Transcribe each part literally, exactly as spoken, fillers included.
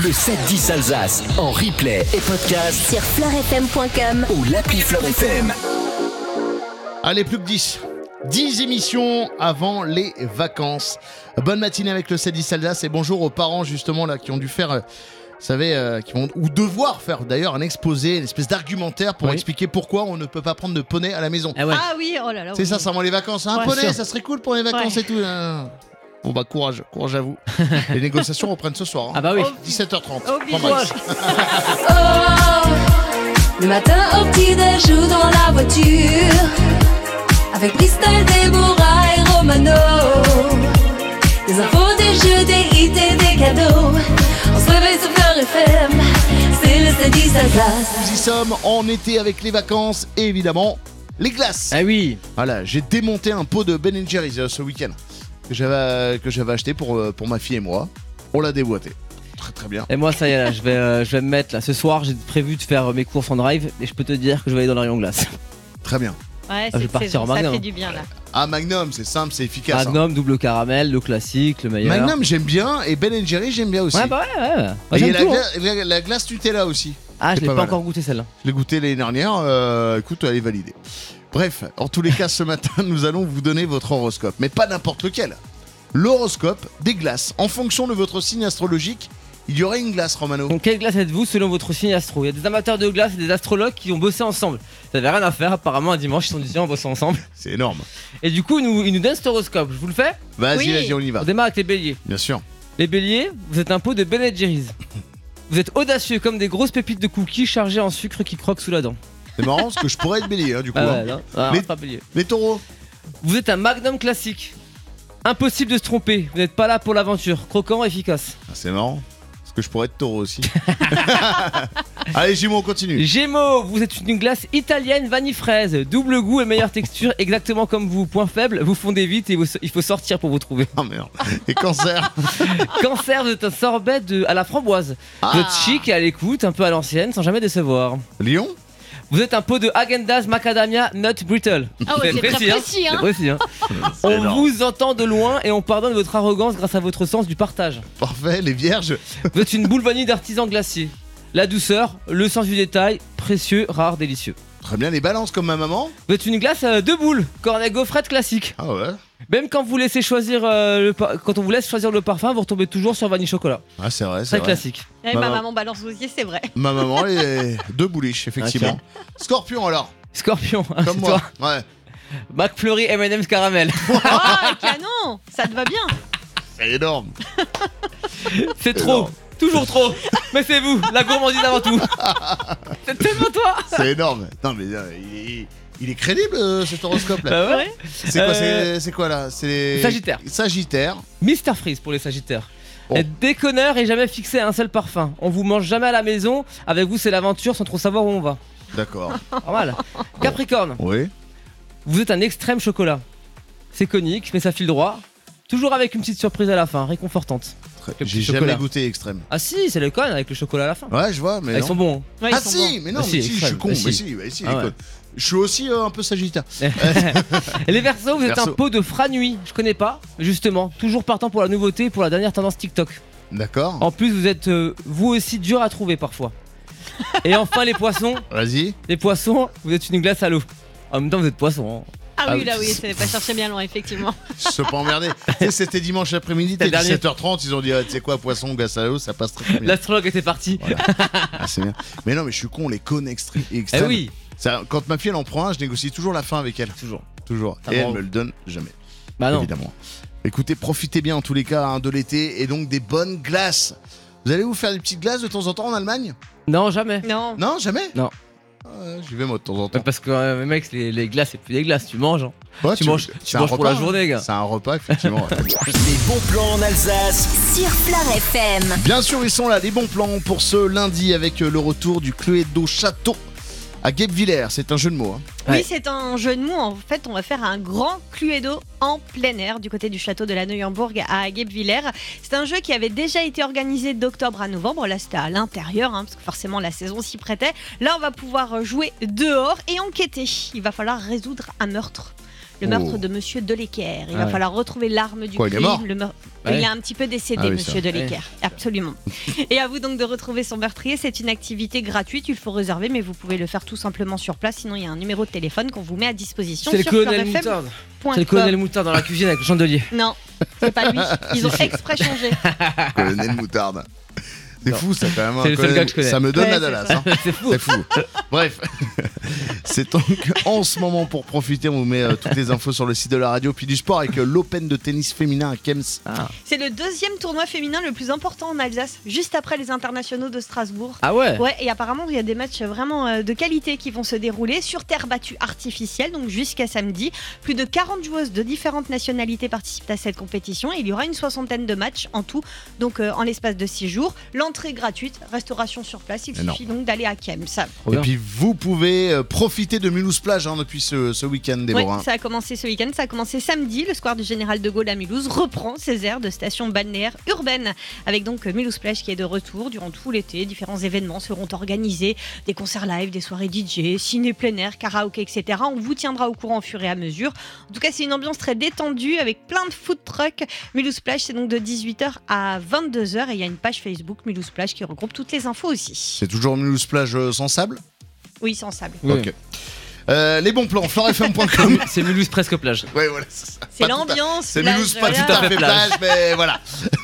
Le sept dix Alsace en replay et podcast sur fleur f m point com ou l'appli Fleur F M. Allez, plus que dix. dix émissions avant les vacances. Bonne matinée avec le sept dix Alsace et bonjour aux parents justement là qui ont dû faire, euh, vous savez, euh, qui vont ou devoir faire d'ailleurs un exposé, une espèce d'argumentaire pour Oui. expliquer pourquoi on ne peut pas prendre de poney à la maison. Ah ouais. Ah oui, oh là là. C'est oui. ça, ça avant les vacances. Un Ouais, poney, sûr. ça serait cool pour les vacances Ouais. et tout. hein. Bon bah courage, courage à vous. Les négociations reprennent ce soir. hein. Ah bah oui. Oh, dix-sept heures trente. Oh, Grand bisous. max. Oh, le matin au petit-déj ou dans la voiture, avec Christelle, Déborah et Romano. Des infos, des jeux, des hits et des cadeaux. On se réveille sur Fleur F M, c'est le sept dix Alsace. Nous y sommes en été avec les vacances et évidemment les glaces. Ah oui. Voilà, j'ai démonté un pot de Ben Jerry's euh, ce week-end que j'avais que j'avais acheté pour euh, pour ma fille et moi. On l'a déboîté. Très très bien. Et moi ça y est là, je vais, euh, je vais me mettre là. Ce soir j'ai prévu de faire mes courses en drive et je peux te dire que je vais aller dans le rayon glace. Très bien. Ouais, je vais c'est partir saison, en ça Magnum. fait du bien là. Ah Magnum, c'est simple, c'est efficace. hein. Magnum, double caramel, le classique, le meilleur. Magnum j'aime bien et Ben Jerry's j'aime bien aussi. Ouais bah ouais ouais. Moi, Et j'aime la, tout, hein. gla- la- la glace Nutella aussi. Ah je c'est l'ai pas pas, mal. encore goûté celle-là. Je l'ai goûté l'année dernière. euh, écoute, elle est validée. Bref, en tous les cas, ce matin, nous allons vous donner votre horoscope, mais pas n'importe lequel. L'horoscope des glaces. En fonction de votre signe astrologique, il y aurait une glace, Romano. Donc quelle glace êtes-vous selon votre signe astro? Il y a des amateurs de glace et des astrologues qui ont bossé ensemble. Ça n'avait rien à faire apparemment un dimanche, ils sont dit on bosse ensemble. C'est énorme. Et du coup ils nous, ils nous donnent cet horoscope. Je vous le fais? Vas-y, Oui. vas-y, on y va. On démarre avec les béliers. Bien sûr. Les béliers, vous êtes un pot de Ben Jerry's. Vous êtes audacieux comme des grosses pépites de cookies chargées en sucre qui croquent sous la dent. C'est marrant parce que je pourrais être bélier, hein, du coup. Ah hein. ouais, non, ah, Les- pas bélier. Les taureaux. Vous êtes un Magnum classique. Impossible de se tromper, vous n'êtes pas là pour l'aventure. Croquant, efficace. Ah, c'est marrant. Parce que je pourrais être taureau aussi. Allez, Gémeaux, on continue. Gémeaux, vous êtes une glace italienne vanille fraise. Double goût et meilleure texture, exactement comme vous. Point faible, vous fondez vite et vous- il faut sortir pour vous trouver. Oh merde. Et cancer. Cancer, vous êtes un sorbet de, à la framboise. Vous êtes chic et à l'écoute, un peu à l'ancienne, sans jamais décevoir. Lion. Vous êtes un pot de Häagen-Dazs Macadamia Nut Brittle. Ah ouais, c'est très précis, hein. précis, hein. C'est précis, hein. On énorme. vous entend de loin et on pardonne votre arrogance grâce à votre sens du partage. Parfait. Les vierges. Vous êtes une boule vanille d'artisan glacier. La douceur, le sens du détail, précieux, rare, délicieux. Très bien. Les balances comme ma maman. Vous êtes une glace à deux boules, cornet gaufrette classique. Ah ouais. Même quand vous laissez choisir euh, le par- quand on vous laisse choisir le parfum, vous retombez toujours sur vanille chocolat. Ah c'est vrai. C'est Très vrai. classique. Eh, Maman. ma maman balance aussi, c'est vrai. Ma maman, elle est deux bouliches, effectivement. Scorpion alors. Scorpion, hein, Comme c'est moi. toi. Ouais. McFlurry M and M's caramel. Ah, canon. Ça te va bien. C'est énorme. C'est trop. énorme. Toujours trop. Mais c'est vous, la gourmandise avant tout. C'est tellement toi. C'est énorme. Non mais euh, il, est, il est crédible euh, cet horoscope là. Bah ouais. C'est quoi, Euh, c'est, c'est quoi là? C'est les... Sagittaire. Sagittaire. Mister Freeze pour les Sagittaires. Oh. Être déconneur et jamais fixé à un seul parfum. On vous mange jamais à la maison. Avec vous, c'est l'aventure sans trop savoir où on va. D'accord. Pas mal. Capricorne. Oui. Vous êtes un extrême chocolat. C'est conique, mais ça file droit. Toujours avec une petite surprise à la fin, réconfortante. Très- Le J'ai petit jamais chocolat. goûté extrême. Ah si, c'est le con avec le chocolat à la fin. Ouais, je vois, mais Ah, ils non. sont bons. Ouais, ils ah sont si, bons. mais non, Ah, mais si, si, je suis extrême. con. Ah, mais si. si, mais si, Ah, écoute. Je suis aussi euh, un peu sagittaire. Et les Verseaux, vous êtes Verseau. un pot de franui. Je connais pas, mais justement, toujours partant pour la nouveauté et pour la dernière tendance TikTok. D'accord. En plus, vous êtes euh, vous aussi dur à trouver parfois. Et enfin, les poissons. Vas-y. Les poissons, vous êtes une glace à l'eau. En même temps, vous êtes poisson. hein. Ah Ah oui, oui. là oui, c'est pas chercher bien loin, effectivement. Je suis pas emmerdé. Tu sais, c'était dimanche après-midi, C'est le t'es dernier. dix-sept heures trente, ils ont dit, ah, tu sais quoi, poisson, glace à l'eau, ça passe très très bien. L'astrologue était parti. Voilà. Ah, c'est bien. Mais non, mais je suis con, on les connaît extré- Eh extrêmes. oui, Ça, quand ma fille elle en prend un, je négocie toujours la fin avec elle. toujours. Toujours. Ah, Et elle bravo. me le donne jamais. Bah non. Évidemment. Écoutez, profitez bien en tous les cas hein, de l'été et donc des bonnes glaces. Vous allez vous faire des petites glaces de temps en temps en Allemagne? Non, jamais. Non. Non, jamais? Non. Ah, j'y vais moi de temps en Ouais, temps. Parce que euh, mec, les, les glaces, c'est plus des glaces, tu manges. hein. Ouais, tu manges- c'est tu un manges pour repas, la journée, gars. C'est un repas, effectivement. ouais. Les bons plans en Alsace. sur Fleur F M. Bien sûr, ils sont là, les bons plans pour ce lundi avec euh, le retour du Cluedo Château à Guebwiller. C'est un jeu de mots. hein. Ouais. Oui, c'est un jeu de mots. En fait, on va faire un grand Cluedo en plein air du côté du château de la Neuenburg à Guebwiller. C'est un jeu qui avait déjà été organisé d'octobre à novembre. Là, c'était à l'intérieur, hein, parce que forcément la saison s'y prêtait. Là, on va pouvoir jouer dehors et enquêter. Il va falloir résoudre un meurtre. le meurtre Oh. de Monsieur Delekere. Il Ah va ouais. falloir retrouver l'arme du Quoi, il est crime. mort le meurtre- Ouais. Il a un petit peu décédé, Ah oui, Monsieur ça. Delekere. Absolument. Et à vous donc de retrouver son meurtrier. C'est une activité gratuite. Il faut réserver, mais vous pouvez le faire tout simplement sur place. Sinon, il y a un numéro de téléphone qu'on vous met à disposition C'est le sur colonel fleurfm point com. Moutarde. C'est le colonel Moutarde dans la cuisine avec le chandelier. Non, c'est pas lui. Ils ont exprès changé. Colonel Moutarde. C'est Non. fou ça quand même. hein, C'est le seul colonel- gars que je connais. Ça me donne Ouais, la c'est Dallas. ça. hein. C'est fou. C'est fou. Bref, c'est donc en ce moment pour profiter, on vous met euh, toutes les infos sur le site de la radio, puis du sport avec euh, l'Open de tennis féminin à Kems. Ah, C'est le deuxième tournoi féminin le plus important en Alsace, juste après les internationaux de Strasbourg. ah ouais. Ouais, et apparemment, il y a des matchs vraiment euh, de qualité qui vont se dérouler sur terre battue artificielle, donc jusqu'à samedi. Plus de quarante joueuses de différentes nationalités participent à cette compétition et il y aura une soixantaine de matchs en tout, donc euh, en l'espace de six jours. L'entrée gratuite, restauration sur place, il Énorme. suffit donc d'aller à Kems. Trop Et bien. puis vous pouvez euh, profiter de Mulhouse Plage hein, depuis ce, ce week-end, Ouais, Déborah. ça a commencé ce week-end, ça a commencé samedi. Le square du Général de Gaulle à Mulhouse reprend ses aires de station balnéaire urbaine, avec donc euh, Mulhouse Plage qui est de retour durant tout l'été. Différents événements seront organisés, des concerts live, des soirées D J, ciné plein air, karaoké, et cetera. On vous tiendra au courant au fur et à mesure. En tout cas, c'est une ambiance très détendue avec plein de food trucks. Mulhouse Plage, c'est donc de dix-huit heures à vingt-deux heures et il y a une page Facebook Mulhouse Plage qui regroupe toutes les infos aussi. C'est toujours Mulhouse Plage euh, sans sable. Oui, sans sable. Oui. Ok. Euh, les bons plans, florefm point com. C'est Mulhouse presque plage. Ouais, voilà, c'est ça. C'est Pas tout à- l'ambiance. C'est plage, Mulhouse, pas voilà. tout à fait fait plage, plage. mais voilà.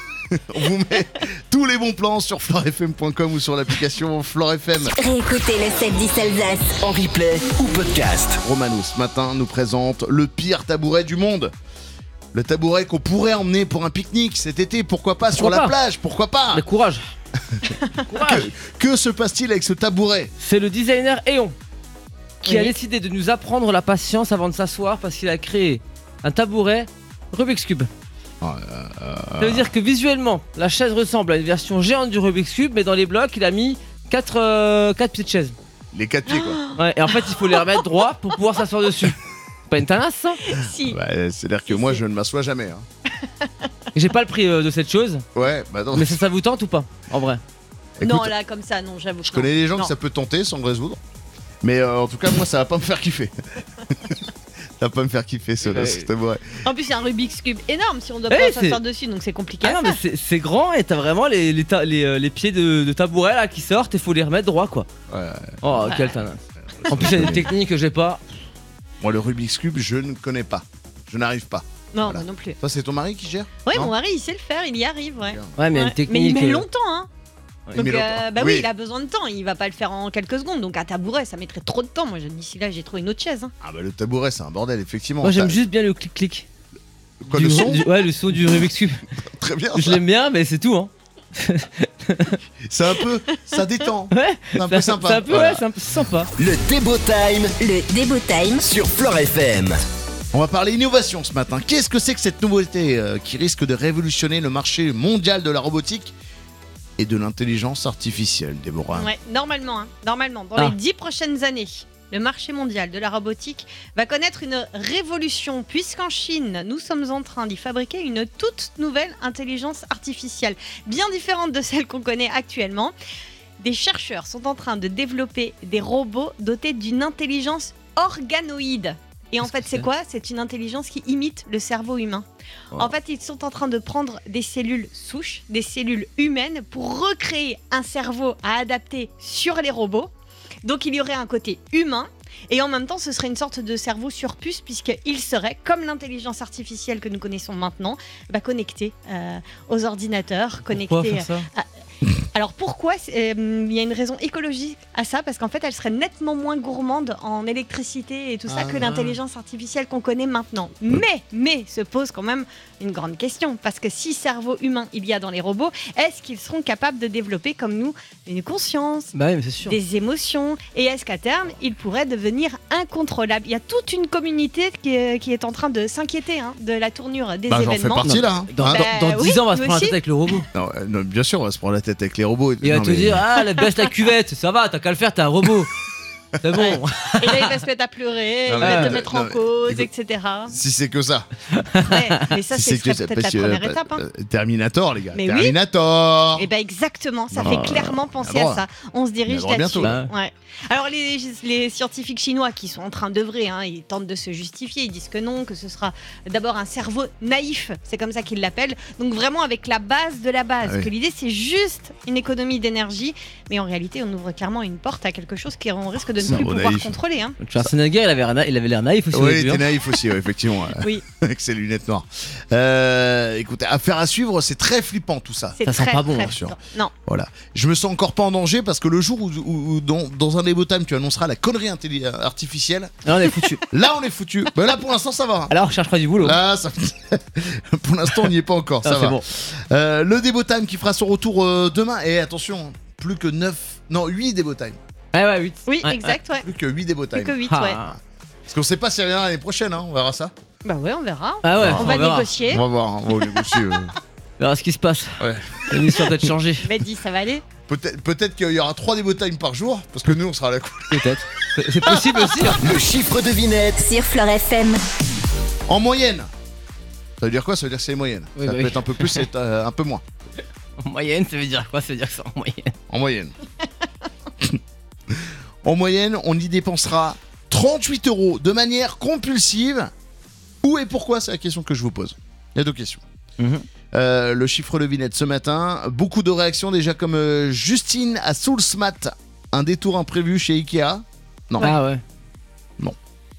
On vous met tous les bons plans sur florefm point com ou sur l'application FloreFM. Réécoutez le sept dix Alsace. En replay ou podcast. Romano, ce matin, nous présente le pire tabouret du monde. Le tabouret qu'on pourrait emmener pour un pique-nique cet été, pourquoi pas sur Pourquoi la pas plage, pourquoi pas Le courage. Courage. Que se passe-t-il avec ce tabouret? C'est le designer Eon qui a Oui. décidé de nous apprendre la patience avant de s'asseoir parce qu'il a créé un tabouret Rubik's Cube. Ah, Ça veut dire que visuellement, la chaise ressemble à une version géante du Rubik's Cube, mais dans les blocs, il a mis quatre pieds de chaise. Les quatre pieds, quoi. Ouais, et en fait, il faut les remettre droit pour pouvoir s'asseoir dessus. Pas une tanasse, ça. Si. Bah, c'est-à-dire que Si, moi, si. je ne m'assois jamais. hein. J'ai pas le prix euh, de cette chose, Ouais, bah non. mais ça, ça vous tente ou pas, en vrai? Écoute, Non, là, comme ça, non, j'avoue. je que connais non. des gens Non. que ça peut tenter sans le résoudre. Mais euh, en tout cas, moi, ça va pas me faire kiffer. Ça va pas me faire kiffer, ce, Ouais. ce tabouret. En plus, c'est un Rubik's Cube énorme si on doit Eh, pas c'est- s'asseoir dessus, donc c'est compliqué. Ah à non, mais faire. c'est- c'est grand et t'as vraiment les, les, ta- les, euh, les pieds de, de tabouret là qui sortent et faut les remettre droit, quoi. Ouais. Oh, Ouais. quelle tanasse. En plus, il y a des techniques que j'ai pas. Moi, le Rubik's Cube, je ne connais pas. Je n'arrive pas. Non, Voilà. moi non plus. Toi, c'est ton mari qui gère? Ouais, Non mon mari, il sait le faire, il y arrive, ouais. Ouais, mais il y a Ouais. une technique. Mais il met euh, longtemps, hein. Il Donc, met longtemps. euh, bah oui. Oui. il a besoin de temps. Il va pas le faire en quelques secondes. Donc, à tabouret, ça mettrait trop de temps. Moi, je- d'ici là, j'ai trouvé une autre chaise. hein. Ah bah le tabouret, c'est un bordel, effectivement. Moi, j'aime T'as- juste bien le clic-clic. Quoi, Du- le son du- Ouais, le son du Rubik's Cube. Très bien. Je ça. l'aime bien, mais c'est tout, hein. C'est un peu, ça détend. Ouais, C'est un peu sympa. C'est un peu, Voilà. ouais, c'est un peu sympa. Le Débo Time Le Débo Time. sur Flore F M. On va parler innovation ce matin. Qu'est-ce que c'est que cette nouveauté euh, qui risque de révolutionner le marché mondial de la robotique et de l'intelligence artificielle, Déborah? Ouais, normalement, hein, normalement, dans Ah. les dix prochaines années, le marché mondial de la robotique va connaître une révolution puisqu'en Chine, nous sommes en train d'y fabriquer une toute nouvelle intelligence artificielle, bien différente de celle qu'on connaît actuellement. Des chercheurs sont en train de développer des robots dotés d'une intelligence organoïde. Et en Qu'est-ce fait, que c'est c'est quoi? C'est une intelligence qui imite le cerveau humain. Wow. En fait, ils sont en train de prendre des cellules souches, des cellules humaines, pour recréer un cerveau à adapter sur les robots. Donc, il y aurait un côté humain. Et en même temps, ce serait une sorte de cerveau sur puce, puisqu'il serait, comme l'intelligence artificielle que nous connaissons maintenant, bah, connecté euh, aux ordinateurs, Pourquoi connecté. faire ça? Alors pourquoi c'est- euh, Il y a une raison écologique à ça, parce qu'en fait, elle serait nettement moins gourmande en électricité et tout ça Ah. que l'intelligence artificielle qu'on connaît maintenant. Mais, mais se pose quand même une grande question, parce que si cerveau humain il y a dans les robots, est-ce qu'ils seront capables de développer comme nous une conscience, Bah oui, mais c'est sûr. des émotions, et est-ce qu'à terme, ils pourraient devenir incontrôlables? Il y a toute une communauté qui est, qui est en train de s'inquiéter hein, de la tournure des Bah, j'en fais événements. partie là. hein. Dans, Hein dans, Bah dans dix oui, ans, on va se nous prendre la aussi. tête avec le robot. Non, euh, non, bien sûr, on va se prendre la tête avec les robots. Il va Non, te mais- dire, ah, la baisse la cuvette, ça va, t'as qu'à le faire, t'es un robot. C'est bon. Ouais. Et là, il va se mettre à pleurer, Non, il mais, va euh, te mettre non, en mais, cause, écoute, et cetera. Si c'est que ça. Ouais, mais ça, Si c'est c'est que ça, peut-être la parce que, première euh, étape. Hein. euh, Terminator, les gars. Mais oui. Terminator. Et ben exactement, ça Non, fait euh, clairement penser on a à droit. ça. On se dirige On a droit là-dessus. bientôt. Ouais. Alors les, les scientifiques chinois qui sont en train d'œuvrer, hein, ils tentent de se justifier, ils disent que non, que ce sera d'abord un cerveau naïf, c'est comme ça qu'ils l'appellent. Donc vraiment avec la base de la base, Ah oui. que l'idée c'est juste une économie d'énergie, mais en réalité on ouvre clairement une porte à quelque chose qu'on risque de ne plus Cerveau pouvoir naïf. contrôler. Hein. Schwarzenegger, il avait, l'air na- il avait l'air naïf aussi. au Oui, il début, était hein. naïf aussi, ouais, effectivement. ouais. Oui, Avec ses lunettes noires. Euh, écoutez, affaire à suivre, c'est très flippant tout ça. c'est Ça sent très pas bon, très bien sûr. flippant. Non, Voilà. Je me sens encore pas en danger parce que le jour où, où- où dans, dans un des beaux times tu annonceras la connerie intelli- artificielle, Là, on est foutu. là on est foutu. Mais là pour l'instant ça va. hein. Alors, on cherchera du boulot. Là, ça... pour l'instant on n'y est pas encore, Ah, ça c'est va. bon. Euh, le Debo Time qui fera son retour euh, demain. Et attention, plus que neuf, non huit Debo Time. Ouais, ouais, huit. oui, Ouais, exact, ouais. Plus que huit Debo Plus Time. que huit, Ah. ouais. Parce qu'on sait pas si rien l'année prochaine, hein, on verra ça. Bah ouais, on verra. Ah ouais, on va verra. négocier. On va voir, hein, on va négocier. euh. On verra ce qui se passe. Ouais. L'émission va peut-être changer. Mais dis, ça va aller. Peut-être peut-être qu'il y aura trois Debo Time par jour, parce que nous on sera à la cool. Peut-être. C'est c'est possible aussi. hein. Le chiffre devinette. Sur Fleure F M. En moyenne. Ça veut dire quoi? Ça veut dire que c'est moyenne. Oui, ça bah peut oui. être un peu plus, c'est euh, un peu moins. En moyenne, ça veut dire quoi? Ça veut dire que c'est en moyenne. En moyenne. En moyenne, on y dépensera trente-huit euros de manière compulsive. Où et pourquoi? C'est la question que je vous pose. Il y a deux questions. Mhm. Euh, le chiffre devinette ce matin. Beaucoup de réactions déjà comme euh, Justine à Soulsmat. Un détour imprévu chez Ikea. Non. Ah ouais. Non.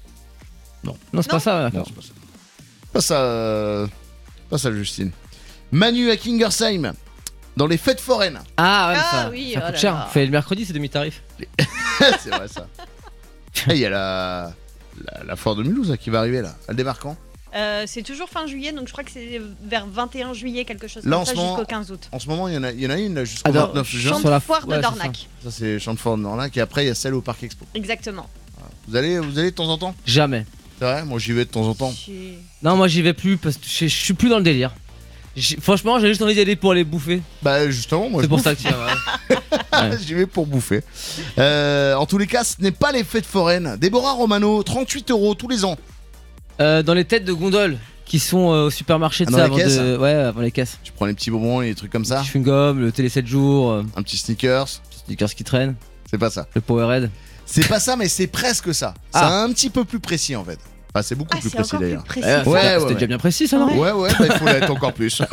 Non. Non, c'est Non. pas ça. ouais, Non, d'accord. c'est pas ça. Pas ça, euh, pas ça, Justine. Manu à Kingersheim. Dans les fêtes foraines. Ah ouais, mais Ah ça, oui, ça oh coûte là cher. là. Fait le mercredi, c'est demi-tarif. C'est vrai ça. Et il y a la, la, la foire de Mulhouse là, qui va arriver là. Elle démarque quand? Euh, c'est toujours fin juillet, donc je crois que c'est vers vingt et un juillet, quelque chose Là, comme en ça, ce moment- jusqu'au quinze août. En ce moment, il y en a, il y en a une là jusqu'au Ah, non. vingt-neuf juin. Champ sur la de foire de ouais, c'est Dornac. Ça c'est Chantefort de Dornac et après il y a celle au Parc Expo. Exactement. Vous allez, vous allez de temps en temps? Jamais. C'est vrai, moi j'y vais de temps en temps. J'ai- Non, moi j'y vais plus parce que je je suis plus dans le délire. J'ai- Franchement, j'ai juste envie d'y aller pour les bouffer. Bah justement, moi C'est je pour bouffe. ça que tu vas. Ouais. J'y vais pour bouffer. Euh, en tous les cas, ce n'est pas les fêtes foraines. Déborah Romano, trente-huit euros tous les ans. Euh, dans les têtes de gondole qui sont euh, au supermarché, Ah, tu dans sais, les avant caisses de. Ouais, avant les caisses. Tu prends les petits bonbons et les trucs comme ça. Le chewing-gum, le télé sept jours, euh, Un petit sneakers. le sneakers qui traîne, C'est pas ça. le Powerade. C'est pas ça, mais c'est presque ça. C'est Ah. un petit peu plus précis en fait. Enfin, c'est beaucoup Ah, plus c'est précis encore plus d'ailleurs. précis. Ouais, ça. ouais, c'était ouais. déjà bien précis ça, non Ouais. Ouais, ouais, bah, il faut l'être encore plus.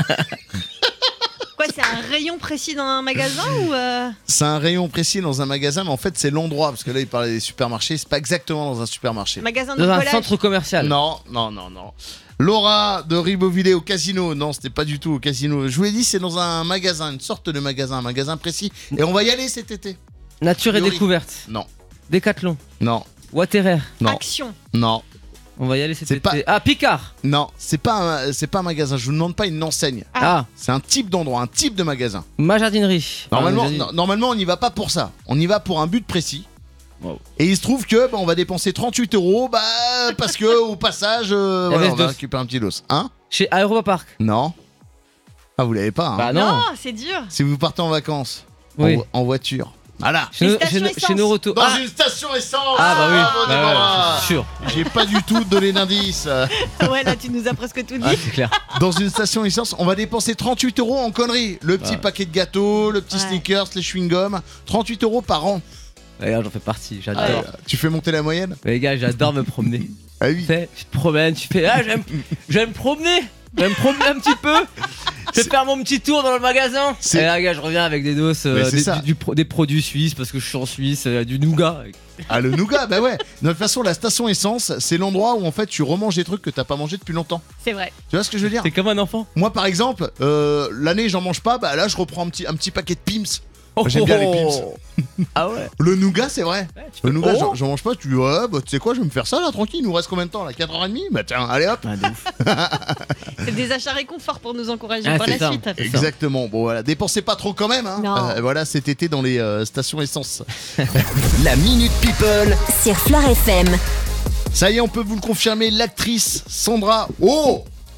Quoi, c'est un rayon précis dans un magasin ou euh... C'est un rayon précis dans un magasin, mais en fait, c'est l'endroit. Parce que là, il parlait des supermarchés. C'est pas exactement dans un supermarché. magasin de Dans un bricolage? centre commercial. Non, non, non, non. Laura de Ribeauvillé au casino. Non, c'était pas du tout au casino. Je vous l'ai dit, c'est dans un magasin, une sorte de magasin, un magasin précis. Et on va y aller cet été. Nature et Yuri. découverte. Non, Décathlon. non, Waterer. non, Action. non, On va y aller cet C'est été. pas- Ah, Picard. non. C'est pas, un- c'est pas un magasin. Je vous demande pas une enseigne. Ah, C'est un type d'endroit, un type de magasin. ma jardinerie. Normalement, Ah, ma jardinerie. no- normalement, on n'y va pas pour ça. On y va pour un but précis. Wow. Et il se trouve que bah, on va dépenser trente-huit euros, bah parce que au passage, euh, La voilà, veste on va d'os. récupérer un petit dos. Hein? Chez Aéropa Park. Non. Ah, vous l'avez pas. Hein. Bah non. Non, c'est dur. Si vous partez en vacances en Oui. vo- en, voiture. Voilà. Chez, Les nos- stations chez, nos- essence. chez Noroto. Dans Ah, une station essence. ah bah oui. Bravo, Bah ouais, Déborah. je suis sûr. J'ai pas du tout donné d'indice. Ouais, là, tu nous as presque tout dit. Ah, c'est clair. Dans une station essence, on va dépenser trente-huit euros en conneries. Le petit Ouais. paquet de gâteaux, le petit Ouais. sneakers, les chewing-gums. trente-huit euros par an. Ouais, j'en fais partie. J'adore. Euh, tu fais monter la moyenne? Les gars, j'adore me promener. Ah oui. Tu sais, tu te promènes, tu fais ah j'aime j'aime me promener, j'aime me promener un petit peu. Je vais faire mon petit tour dans le magasin. C'est- Et là, gars, je reviens avec des doses, euh, Mais c'est des, ça. du- du pro- des produits suisses parce que je suis en Suisse, euh, du nougat. Ah, le nougat, bah ouais. De toute façon, la station essence, c'est l'endroit où en fait tu remanges des trucs que t'as pas mangé depuis longtemps. C'est vrai. Tu vois ce que je veux dire? C'est comme un enfant. Moi, par exemple, euh, l'année j'en mange pas, bah là je reprends un petit, un petit paquet de Pim's. Moi, j'aime bien les Pim's. Ah ouais. Le nougat, c'est vrai. Ouais, tu Le fais- nougat, Oh. j'en- j'en mange pas. Tu dis, ouais, bah tu sais quoi, je vais me faire ça là, tranquille. Il nous reste combien de temps là? quatre heures trente? Bah tiens, allez hop. Ah, de ouf. C'est des achats réconfort pour nous encourager Ah, pour c'est la ça. suite. C'est ça. Exactement. Bon voilà, dépensez pas trop quand même. Hein. Non. Euh, voilà, cet été dans les euh, stations essence. La Minute People. Sur Fleure F M. Ça y est, on peut vous le confirmer, l'actrice Sandra Oh Oui.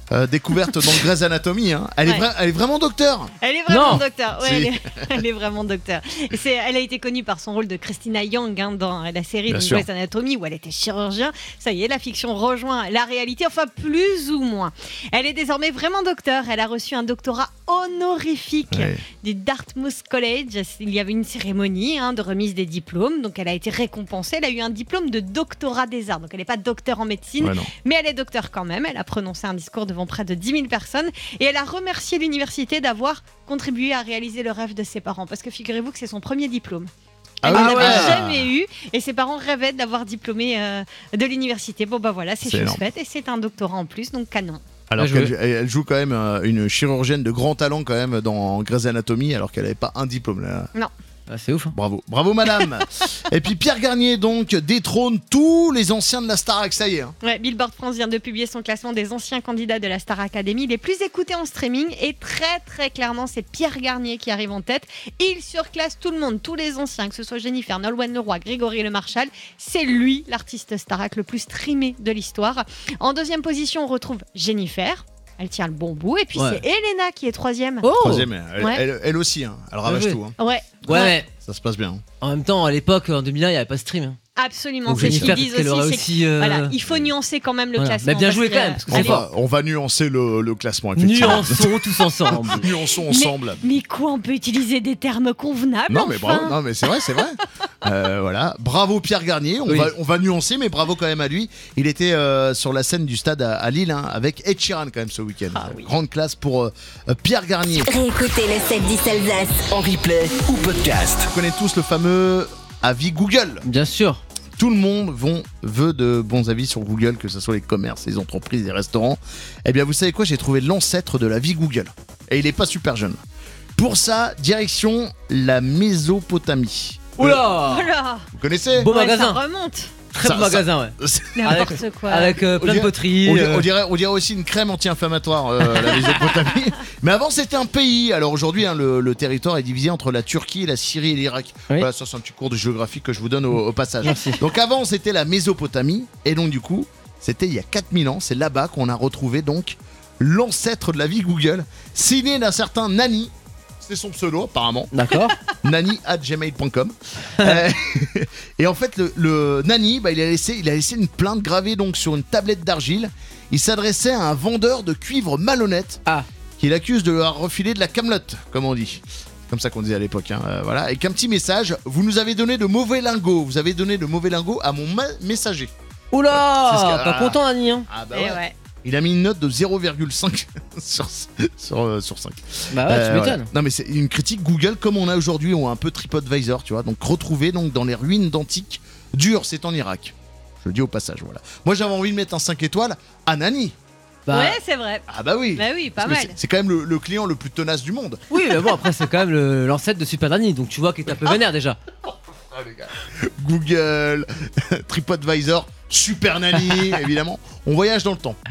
Euh, découverte dans Grey's Anatomy. Hein. Elle, Ouais. est vra- elle est vraiment docteur. Elle est vraiment Non. docteur. Ouais, Si. elle, est, elle est vraiment docteur. Et c'est, elle a été connue par son rôle de Christina Young hein, dans la série Bien donc sûr. Grey's Anatomy où elle était chirurgien. Ça y est, la fiction rejoint la réalité, enfin plus ou moins. Elle est désormais vraiment docteur. Elle a reçu un doctorat honorifique Ouais. du Dartmouth College. Il y avait une cérémonie hein, de remise des diplômes. Donc elle a été récompensée. Elle a eu un diplôme de doctorat des arts. Donc elle n'est pas docteur en médecine. Ouais, non. Mais elle est docteur quand même. Elle a prononcé un discours devant près de dix mille personnes et elle a remercié l'université d'avoir contribué à réaliser le rêve de ses parents. Parce que figurez-vous que c'est son premier diplôme. Ah Elle oui, n'en avait ah. jamais eu et ses parents rêvaient d'avoir diplômé euh, de l'université. Bon bah voilà, c'est C'est chose énorme. faite et c'est un doctorat en plus, donc canon. Alors Bien qu'elle joué. elle joue quand même euh, une chirurgienne de grand talent quand même dans Grey's Anatomy alors qu'elle n'avait pas un diplôme là. Ah, c'est ouf. Hein. Bravo, bravo madame. Et puis Pierre Garnier donc détrône tous les anciens de la Starac, ça y est. Hein. Ouais, Billboard France vient de publier son classement des anciens candidats de la Star Academy les plus écoutés en streaming et très très clairement c'est Pierre Garnier qui arrive en tête. Il surclasse tout le monde, tous les anciens, que ce soit Jennifer, Nolwenn Leroy, Grégory Le Marchal. C'est lui l'artiste Starac le plus streamé de l'histoire. En deuxième position on retrouve Jennifer. Elle tient le bon bout. Et puis Ouais. c'est Elena qui est troisième. Oh Troisième, elle, Ouais. elle- elle aussi, hein. Elle ravage Ouais. tout. Hein. Ouais, Ouais, mais Ça se passe bien. en même temps, à l'époque, en deux mille un, il n'y avait pas de stream. Hein. absolument. Donc C'est ce Jennifer, qu'ils disent qu'elle aurait aussi. c'est aussi. euh, Voilà, il faut nuancer quand même le voilà. classement. Mais bien parce joué que, quand même, parce que euh, c'est On allez, fort. va, on va nuancer le, le classement, effectivement. Nuançons tous ensemble. Nuançons ensemble. Mais quoi, on peut utiliser des termes convenables Non mais enfin bravo, non mais c'est vrai, c'est vrai. Euh, voilà, bravo Pierre Garnier. On, Oui. va, on va nuancer, mais bravo quand même à lui. Il était euh, sur la scène du stade à, à Lille hein, avec Ed Sheeran quand même ce week-end. Ah oui. Grande classe pour euh, euh, Pierre Garnier. Réécoutez le sept dix Alsace. En replay ou podcast. Vous connaissez tous le fameux avis Google. Bien sûr. Tout le monde vont, veut de bons avis sur Google, que ce soit les commerces, les entreprises, les restaurants. Eh bien, vous savez quoi? J'ai trouvé l'ancêtre de l'avis Google. Et il n'est pas super jeune. Pour ça, direction la Mésopotamie. Oula Oh là Vous connaissez? Beau Ouais, magasin. ça remonte. Très Ça- beau magasin, ouais. N'importe quoi. Avec euh, On plein de dirait- poteries. On dirait, euh, on dirait- on dirait aussi une crème anti-inflammatoire, euh, la Mésopotamie. Mais avant, c'était un pays. Alors aujourd'hui, hein, le, le territoire est divisé entre la Turquie, la Syrie et l'Irak. Oui. Voilà, ça, c'est un petit cours de géographie que je vous donne au, au passage. Merci. Donc avant, c'était la Mésopotamie. Et donc, du coup, c'était il y a quatre mille ans. C'est là-bas qu'on a retrouvé donc l'ancêtre de la vie Google, signé d'un certain Nani. C'est son pseudo, apparemment. D'accord. nani arobase gmail point com. Euh, et en fait, le, le Nani, bah, il, a laissé, il a laissé une plainte gravée donc sur une tablette d'argile. Il s'adressait à un vendeur de cuivre malhonnête Ah. qu'il accuse de lui avoir refilé de la camelote, comme on dit. Comme ça qu'on disait à l'époque. Hein. Euh, voilà. Et qu'un petit message, vous nous avez donné de mauvais lingots. Vous avez donné de mauvais lingots à mon ma- messager. C'est ce Oula que- Pas ah. content, Annie. Hein. Ah bah Eh ouais. ouais. Il a mis une note de zéro virgule cinq sur, sur, euh, sur cinq. Bah ouais, Euh, tu voilà. m'étonnes. Non mais c'est une critique Google comme on a aujourd'hui, ou un peu TripAdvisor, tu vois. Donc retrouvé donc dans les ruines d'antiques Dur, c'est en Irak. Je le dis au passage, voilà. Moi j'avais envie de mettre un cinq étoiles à Nani. Bah, Ouais, c'est vrai. Ah bah oui. Bah oui, pas Parce que mal. c'est- C'est quand même le, le client le plus tenace du monde. Oui, mais bon, après, c'est quand même le- l'ancêtre de Super Nanny, donc tu vois qu'il est un peu vénère déjà. Ah, les gars. Google, TripAdvisor, Super Nani, évidemment. On voyage dans le temps.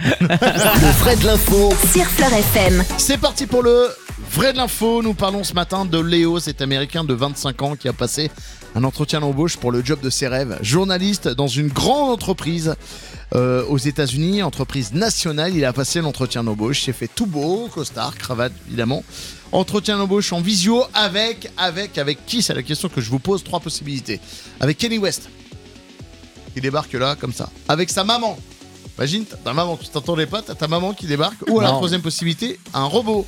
Le vrai de l'info Sur Fleur F M. C'est parti pour le vrai de l'info. Nous parlons ce matin de Léo, cet Américain de vingt-cinq ans qui a passé un entretien d'embauche pour le job de ses rêves. Journaliste dans une grande entreprise euh, aux États-Unis, entreprise nationale. Il a passé l'entretien d'embauche. S'est fait tout beau, costard, cravate évidemment. Entretien d'embauche en visio avec, avec, avec qui? C'est la question que je vous pose. Trois possibilités. Avec Kenny West. Il débarque là, comme ça. Avec sa maman. Imagine, t'as ta maman, tu t'entendais pas, t'as ta maman qui débarque. Ou alors, Non. troisième possibilité, un robot.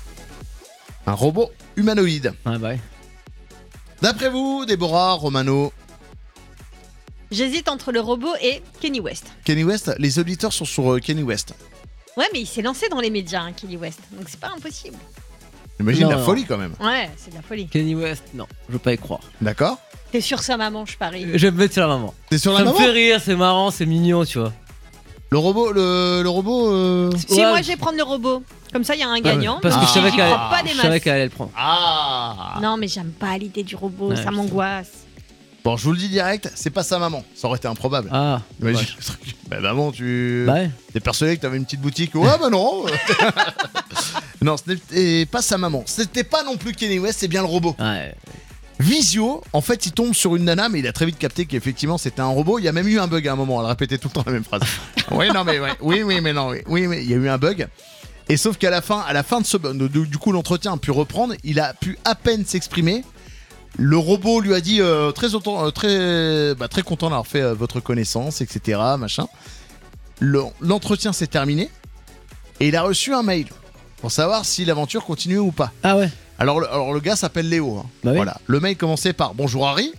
Un robot humanoïde. Ah bah ouais. D'après vous, Déborah, Romano, J'hésite entre le robot et Kenny West. Kenny West, les auditeurs sont sur euh, Kenny West. Ouais, mais il s'est lancé dans les médias, hein, Kenny West. Donc c'est pas impossible. Imagine Non, la non. folie quand même. Ouais, c'est de la folie. Kenny West, non, je veux pas y croire. D'accord? T'es sur sa maman, je parie. Je vais me mettre sur la maman. T'es sur la Ça me maman? fait rire, c'est marrant, c'est mignon, tu vois. Le robot, le, le robot. euh, Si Ouais. moi je vais prendre le robot, comme ça il y a un gagnant. Parce que Ah. je savais J'y qu'elle crois pas des je savais masses. qu'elle allait le prendre. Ah. Non, mais j'aime pas l'idée du robot, Ouais, ça putain. m'angoisse. Bon, je vous le dis direct, c'est pas sa maman. Ça aurait été improbable. Ah, Imagine ouais. le truc. Bah, maman, tu. Bah ouais. T'es persuadé que t'avais une petite boutique? Ouais, bah non. Non, ce n'était pas sa maman. C'était pas non plus Kenny West, c'est bien le robot. Ouais. Visio, en fait, il tombe sur une nana, mais il a très vite capté qu'effectivement c'était un robot. Il y a même eu un bug à un moment. Elle répétait tout le temps la même phrase. oui, non, mais ouais. oui, oui, mais non, oui, oui, mais il y a eu un bug. Et sauf qu'à la fin, à la fin de ce, de, de, du coup, l'entretien a pu reprendre. Il a pu à peine s'exprimer. Le robot lui a dit euh, très, autant, euh, très, bah, très content d'avoir fait euh, votre connaissance, et cetera. Machin. Le, l'entretien s'est terminé et il a reçu un mail pour savoir si l'aventure continuait ou pas. Ah ouais. Alors le, alors le gars s'appelle Léo. Hein. Bah oui. Voilà. Le mail commençait par bonjour Harry.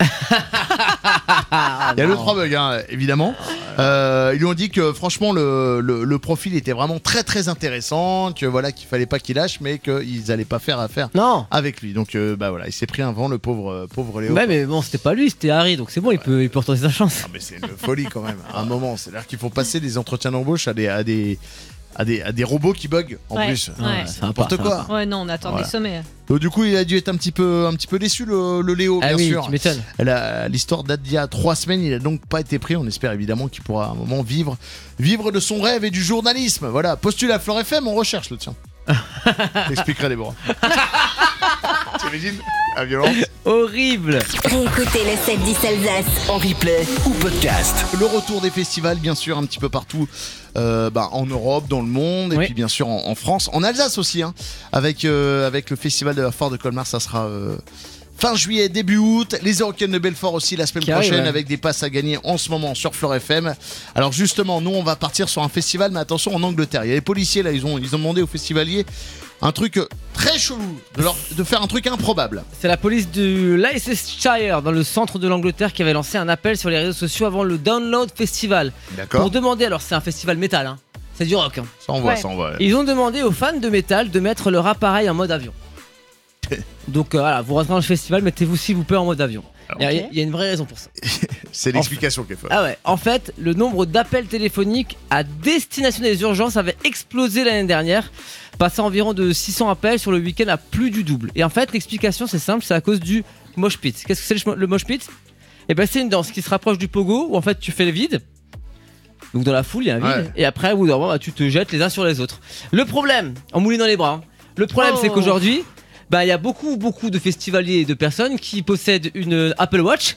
Il y a deux trois bugs hein, évidemment. Euh, ils lui ont dit que franchement le, le, le profil était vraiment très très intéressant, que voilà qu'il fallait pas qu'il lâche, mais qu'ils allaient pas faire affaire Non. avec lui. Donc euh, bah voilà, il s'est pris un vent le pauvre euh, pauvre Léo. Ouais, mais bon, c'était pas lui, c'était Harry, donc c'est bon, il peut, il peut retenter sa chance. Ah, mais c'est une folie quand même. À un moment, c'est-à-dire qu'il faut passer des entretiens d'embauche à des à des à des, à des robots qui bug en Ouais. plus. Ouais. C'est n'importe quoi. Ouais, non, on attend Voilà. des sommets. Donc, du coup, il a dû être un petit peu, un petit peu déçu, le, le Léo, Ah bien oui, sûr. tu m'étonnes. La- L'histoire date d'il y a trois semaines, il a donc pas été pris. On espère évidemment qu'il pourra à un moment vivre, vivre de son rêve et du journalisme. Voilà, postule à Fleur F M, on recherche le tien. T'expliquerai, Déborah. T'imagines la violence. Horrible. Réécoutez le sept dix Alsace. En replay ou podcast. Le retour des festivals, bien sûr, un petit peu partout euh, bah, en Europe, dans le monde, et Oui. puis bien sûr en, en France, en Alsace aussi, hein, avec, euh, avec le festival de la Foire de Colmar, ça sera euh, fin juillet, début août. Les Eurocaines de Belfort aussi la semaine Qui arrive, prochaine, ouais. avec des passes à gagner en ce moment sur Fleur F M. Alors justement, nous on va partir sur un festival, mais attention en Angleterre. Il y a les policiers là, ils ont, ils ont demandé aux festivaliers un truc très chelou, de, leur, de faire un truc improbable. C'est la police de Leicestershire, dans le centre de l'Angleterre, qui avait lancé un appel sur les réseaux sociaux avant le Download Festival. D'accord. Pour demander, alors c'est un festival métal, hein. C'est du rock. Hein. Ça on voit, Ouais. ça on voit. Ils ont demandé aux fans de métal de mettre leur appareil en mode avion. Donc euh, voilà, vous rentrez dans le festival, mettez-vous s'il vous plaît en mode avion. Il y, a- il y a une vraie raison pour ça. C'est l'explication qu'elle fait. Ah ouais, en fait, le nombre d'appels téléphoniques à destination des urgences avait explosé l'année dernière, passant environ de six cents appels sur le week-end à plus du double. Et en fait, l'explication c'est simple, c'est à cause du mosh pit. Qu'est-ce que c'est le, ch- le mosh pit? Eh ben c'est une danse qui se rapproche du pogo où en fait tu fais le vide. Donc dans la foule, il y a un vide. Ouais. Et après, au bout d'un moment, bah, tu te jettes les uns sur les autres. Le problème, en moulinant les bras, hein, le problème Oh. c'est qu'aujourd'hui, bah, il y a beaucoup, beaucoup de festivaliers et de personnes qui possèdent une Apple Watch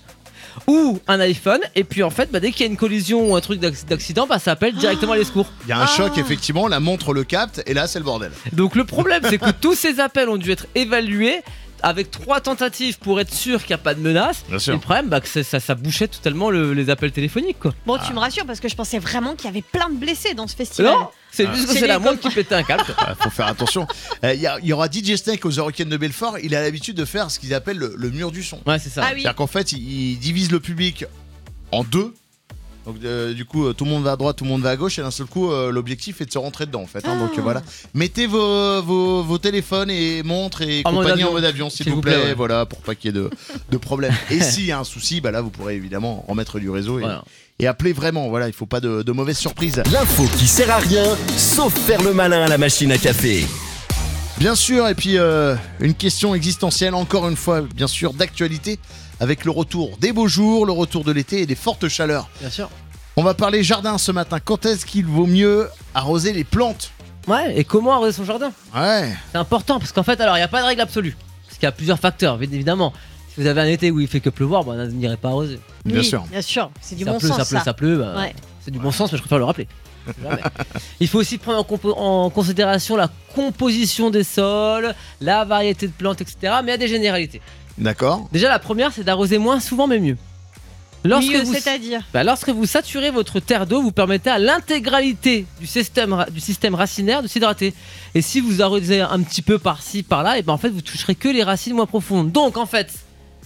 ou un iPhone. Et puis en fait, bah, dès qu'il y a une collision ou un truc d'acc- d'accident, bah, ça appelle directement les secours. Il y a un Ah. choc, effectivement, la montre le capte, et là c'est le bordel. Donc le problème, c'est que tous ces appels ont dû être évalués avec trois tentatives pour être sûr qu'il n'y a pas de menace. Bien Et sûr. le problème, bah, que ça, ça, ça bouchait totalement le- les appels téléphoniques, quoi. Bon, tu me rassures parce que je pensais vraiment qu'il y avait plein de blessés dans ce festival. Non, c'est juste que C'est c'est la les moindre copains. qui pétait un câble. Il faut faire attention. Euh, Il y, a- il y aura D J Snake aux Eurocaines de Belfort. Il a l'habitude de faire ce qu'ils appellent le, le mur du son. Ouais, c'est ça. Ah oui. C'est-à-dire qu'en fait, il, il divise le public en deux. Donc euh, du coup, euh, tout le monde va à droite, tout le monde va à gauche, et d'un seul coup, euh, l'objectif est de se rentrer dedans, en fait. hein. Donc euh, voilà, mettez vos, vos, vos téléphones et montres et En mode compagnie en avion. mode avion, s'il vous plaît, ouais. voilà, pour pas qu'il y ait de, de problème. Et s'il y a un souci, bah là, vous pourrez évidemment remettre du réseau et, Voilà. et appeler vraiment. Voilà, il faut pas de, de mauvaises surprises. L'info qui sert à rien, sauf faire le malin à la machine à café. Bien sûr, et puis euh, une question existentielle, encore une fois, bien sûr, d'actualité, avec le retour des beaux jours, le retour de l'été et des fortes chaleurs. Bien sûr. On va parler jardin ce matin. Quand est-ce qu'il vaut mieux arroser les plantes? Ouais, et comment arroser son jardin? Ouais, C'est important parce qu'en fait, alors il n'y a pas de règle absolue. Parce qu'il y a plusieurs facteurs, bien évidemment. Si vous avez un été où il fait que pleuvoir, bah, vous n'irez pas arroser. bien Oui, sûr. Bien sûr, c'est du ça bon pleut, sens. ça pleut, ça, pleut. bah, Ouais. C'est du bon sens, mais je préfère le rappeler. Jamais. Il faut aussi prendre en, compo- en considération la composition des sols, la variété de plantes, et cetera. Mais il y a des généralités. D'accord. Déjà, la première, c'est d'arroser moins souvent, mais mieux. Lorsque Mieux, vous, c'est-à-dire bah, lorsque vous saturez votre terre d'eau, vous permettez à l'intégralité du système, ra- du système racinaire de s'hydrater. Et si vous arrosez un petit peu par-ci, par-là, et ben en fait, vous toucherez que les racines moins profondes. Donc, en fait,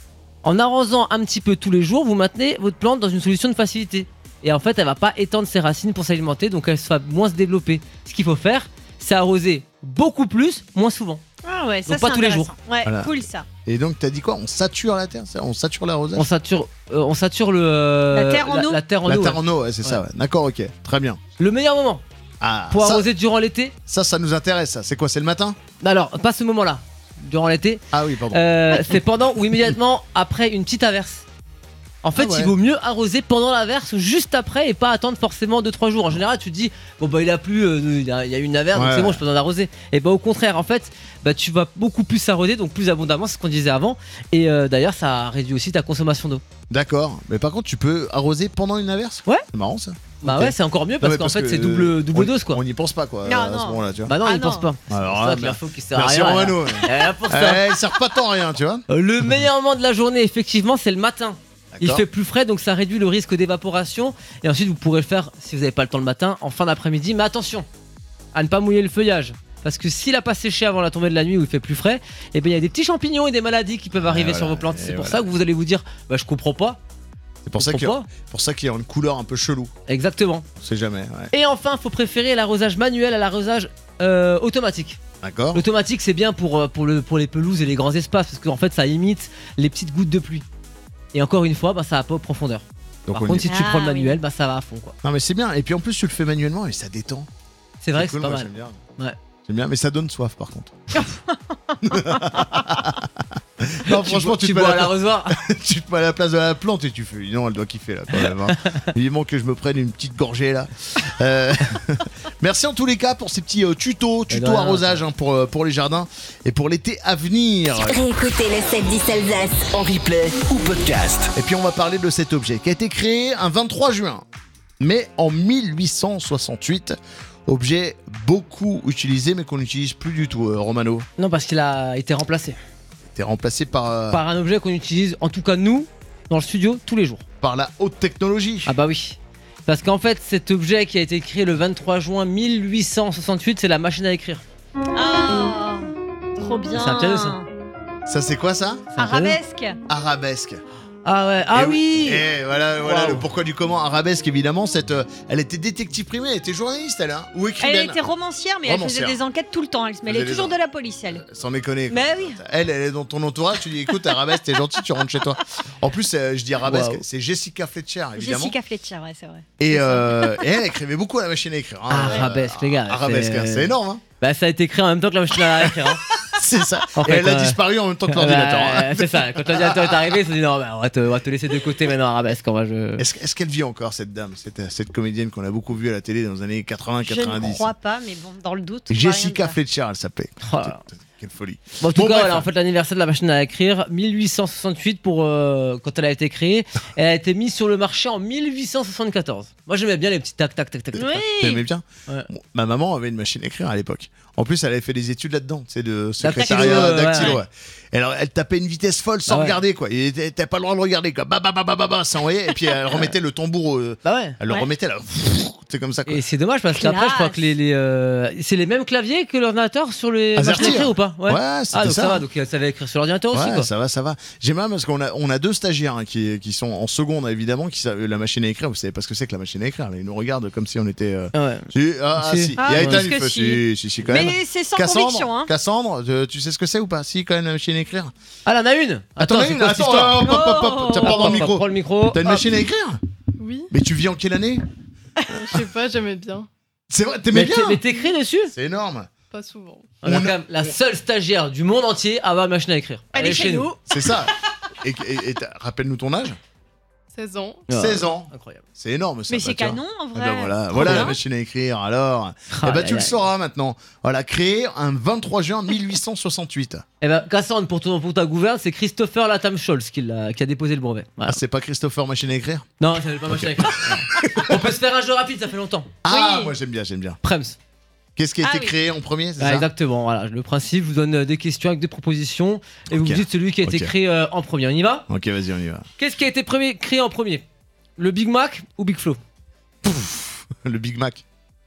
en arrosant un petit peu tous les jours, vous maintenez votre plante dans une solution de facilité. Et en fait, elle va pas étendre ses racines pour s'alimenter, donc elle va moins se développer. Ce qu'il faut faire, c'est arroser beaucoup plus, moins souvent. Ah ouais, ça Donc pas c'est tous les intéressant. Ouais, Voilà. cool ça. Et donc, t'as dit quoi? On sature la terre? ça On sature l'arrosage? On sature, euh, on sature le, euh, La terre en eau la terre en La eau, terre ouais. en eau, ouais, c'est ça, ouais. D'accord, ok. Très bien. Le meilleur moment Ah, pour ça, arroser durant l'été. ça, ça nous intéresse, ça. C'est quoi? C'est le matin? Alors, pas ce moment-là, durant l'été. Ah oui, pardon. Euh, c'est pendant ou immédiatement après une petite averse. En fait, Ah ouais. il vaut mieux arroser pendant l'averse ou juste après et pas attendre forcément deux trois jours. En général, tu te dis, bon bah il a plu, euh, il y a il y a eu une averse, donc Ouais. c'est bon, je peux en arroser. Et bah au contraire, en fait, bah tu vas beaucoup plus arroser, donc plus abondamment, c'est ce qu'on disait avant. Et euh, d'ailleurs, ça réduit aussi ta consommation d'eau. D'accord. Mais par contre, tu peux arroser pendant une averse. Ouais. C'est marrant ça. Bah Ok. ouais, c'est encore mieux Non, parce mais qu'en fait, que, c'est double, double on- dose quoi. On n'y pense pas quoi Non, à ce non. moment-là, tu vois. Bah non, Ah il non. pense pas. Alors C'est là, ça que mer- l'info qui sert à merci rien. Romano. elle est là pour ça. Eh, il sert pas tant à rien, tu vois. Euh, Le meilleur moment de la journée, effectivement, c'est le matin. Il D'accord. fait plus frais, donc ça réduit le risque d'évaporation. Et ensuite, vous pourrez le faire, si vous n'avez pas le temps le matin, en fin d'après-midi. Mais attention, à ne pas mouiller le feuillage. Parce que s'il a pas séché avant la tombée de la nuit où il fait plus frais, eh ben, il y a des petits champignons et des maladies qui peuvent arriver voilà, sur vos plantes. et C'est pour voilà. ça que vous allez vous dire, bah, je comprends pas. C'est pour Je ça qu'il y, a- comprends pas. pour ça qu'il y a une couleur un peu chelou. Exactement. On sait jamais. Ouais. Et enfin, il faut préférer l'arrosage manuel à l'arrosage euh, automatique. D'accord. L'automatique, c'est bien pour, euh, pour, le, pour les pelouses et les grands espaces, parce qu'en fait, ça imite les petites gouttes de pluie. Et encore une fois, bah, ça va pas aux profondeurs. Donc Par on contre, y- si tu Ah, prends le oui. manuel, bah, ça va à fond, quoi. Non mais c'est bien. Et puis en plus tu le fais manuellement et ça détend. C'est vrai que cool, c'est pas moi, mal. J'aime bien. Ouais. J'aime bien, mais ça donne soif par contre. Non, franchement, tu, tu te mets bois à à la, l'arrosoir. tu te mets à la place de la plante et tu fais. Non, elle doit kiffer là quand même. Hein. Évidemment que je me prenne une petite gorgée là. Euh, Merci en tous les cas pour ces petits euh, tutos, Et de tutos rien. arrosage hein, pour, euh, pour les jardins et pour l'été à venir. Réécoutez le sept dix Alsace. En replay ou podcast. Et puis on va parler de cet objet qui a été créé un vingt-trois juin, mais en mille huit cent soixante-huit. Objet beaucoup utilisé mais qu'on n'utilise plus du tout, euh, Romano. Non, parce qu'il a été remplacé T'es remplacé par, euh, par un objet qu'on utilise, en tout cas nous, dans le studio, tous les jours. par la haute technologie. Ah bah oui. Parce qu'en fait, cet objet qui a été créé le vingt-trois juin mille huit cent soixante-huit, c'est la machine à écrire. Ah, trop bien. C'est un piano, ça. Ça c'est quoi ça? C'est un piano. Arabesque. Arabesque. Ah ouais, ah Et oui. Et voilà, voilà Waouh. le pourquoi du comment. Arabesque évidemment, cette, euh, elle était détective privée, elle était journaliste elle, hein, ou Elle écrivaine. était romancière, mais elle Romancière. faisait des enquêtes tout le temps. Elle se mêlait Faisait des toujours en- de la police, elle. Sans déconner. quoi. Mais oui. Elle, elle est dans ton entourage, tu dis écoute Arabesque, t'es gentil, tu rentres chez toi. En plus, euh, je dis Arabesque, Waouh. c'est Jessica Fletcher évidemment. Jessica Fletcher, ouais, c'est vrai. Et, euh, et elle écrivait beaucoup à la machine à écrire. hein. Arabesque, les gars, Arabesque, c'est- hein, c'est énorme. Hein. Bah ça a été créé en même temps que la machine à écrire. Hein. C'est ça. En et fait, elle a euh, disparu en même temps que l'ordinateur. hein. Bah, c'est ça, quand l'ordinateur est arrivé, ils se sont dit non, bah, on, va te, on va te laisser de côté maintenant, Arabesque. On va je... Est-ce, est-ce qu'elle vit encore cette dame, cette, cette comédienne qu'on a beaucoup vue à la télé dans les années quatre-vingts Je quatre-vingt-dix? ne crois pas, mais bon, dans le doute. on va Jessica rien dire. Fletcher, elle s'appelait. Oh là là. Quelle folie. Bon, en tout Bon, cas, bref. voilà, en fait, l'anniversaire de la machine à écrire, mille huit cent soixante-huit pour euh, quand elle a été créée. Elle a été mise sur le marché en mille huit cent soixante-quatorze. Moi, j'aimais bien les petits tac tac tac tac. tac. T'aimais Oui. bien? Ouais. Bon, ma maman avait une machine à écrire à l'époque. En plus, elle avait fait des études là-dedans, c'est de Dactylo, secrétariat ouais, dactylo. ouais. ouais. Et alors, elle tapait une vitesse folle sans Ah ouais. regarder quoi. Et t'as t'as pas le droit de regarder quoi. Bah bah bah bah bah bah, ça envoyait. Et puis elle remettait le tambour, euh, Bah ouais. elle le Ouais. remettait là. C'est comme ça quoi. Et c'est dommage parce qu'après, je crois Classe. que les, les, euh, c'est les mêmes claviers que l'ordinateur sur les Azerty, machines à écrire hein. ou pas Ouais, Ah, c'était donc ça. ça. va, donc elle savait écrire sur l'ordinateur aussi Ouais, quoi. ça va, ça va. J'aime bien parce qu'on a, on a deux stagiaires hein, qui, qui sont en seconde évidemment, qui savent la machine à écrire. Vous savez pas ce que c'est que la machine à écrire. Ils nous regardent comme si on était. euh, Ah ouais. Si, ah, ah, Si. si. Ah, Il y a je Ethan, pense il que fait si. si, si, si, quand même. Mais c'est sans Cassandre, conviction, hein. Cassandre, tu, tu sais ce que c'est ou pas? Si, quand même, la machine à écrire. Ah, là, on a une. Attends, c'est une, quoi cette attends, histoire hop, hop, hop, hop, Oh. tiens, prends dans le Hop, hop, micro. Prends le micro. T'as une Hop. machine à écrire? Oui, Mais tu vis en quelle année? je sais pas, j'aimais bien. C'est vrai, t'aimais Mais bien? t'é- mais t'écris dessus. C'est énorme. Pas souvent. On a On quand a- même la seule stagiaire du monde entier à avoir une machine à écrire. Elle est chez nous. C'est ça. Et, et- et t'as- rappelle-nous ton âge? seize ans. Ah, seize ans. Incroyable. C'est énorme ça. Mais bah, c'est tu vois. canon en Eh vrai. ben voilà, Trop voilà bien. la machine à écrire alors. Ah, Eh ben aïe, tu le aïe. sauras maintenant. Voilà, créé un vingt-trois juin mille huit cent soixante-huit. Eh ben, Cassandre, pour, ton, pour ta gouverne, c'est Christopher Latham Scholz qui, l'a- qui a déposé le brevet. Voilà. Ah, c'est pas Christopher machine à écrire? Non, ça s'appelle pas machine à écrire. On peut se faire un jeu rapide, ça fait longtemps. Ah, Oui. moi j'aime bien, j'aime bien. Prems. Qu'est-ce qui a Ah été oui. créé en premier, c'est Ah, ça? exactement, voilà. Le principe, je vous donne euh, des questions avec des propositions et vous Ok. me dites celui qui a été Ok. créé euh, en premier. On y va? Ok, vas-y, on y va. Qu'est-ce qui a été premier- créé en premier? Le Big Mac ou Big Flo? Le Big Mac.